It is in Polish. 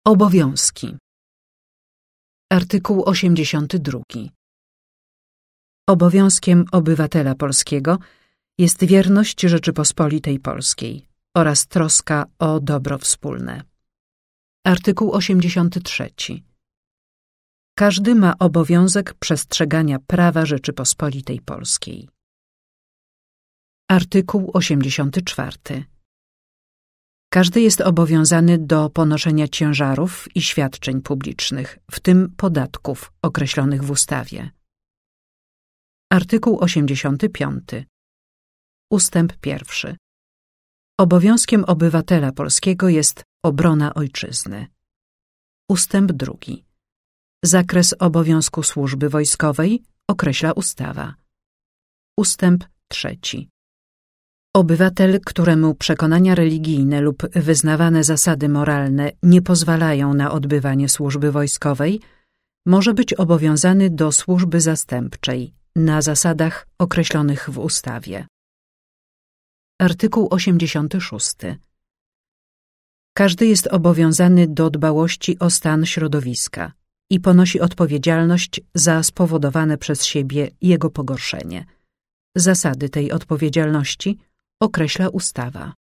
Obowiązki. Artykuł 82. Obowiązkiem obywatela polskiego jest wierność Rzeczypospolitej Polskiej oraz troska o dobro wspólne. Artykuł 83. Każdy ma obowiązek przestrzegania prawa Rzeczypospolitej Polskiej. Artykuł 84. Każdy jest obowiązany do ponoszenia ciężarów i świadczeń publicznych, w tym podatków określonych w ustawie. Artykuł 85. Ustęp 1. Obowiązkiem obywatela polskiego jest obrona ojczyzny. Ustęp 2. Zakres obowiązku służby wojskowej określa ustawa. Ustęp 3. Obywatel, któremu przekonania religijne lub wyznawane zasady moralne nie pozwalają na odbywanie służby wojskowej, może być obowiązany do służby zastępczej na zasadach określonych w ustawie. Artykuł 86. Każdy jest obowiązany do dbałości o stan środowiska i ponosi odpowiedzialność za spowodowane przez siebie jego pogorszenie. Zasady tej odpowiedzialności określa ustawa.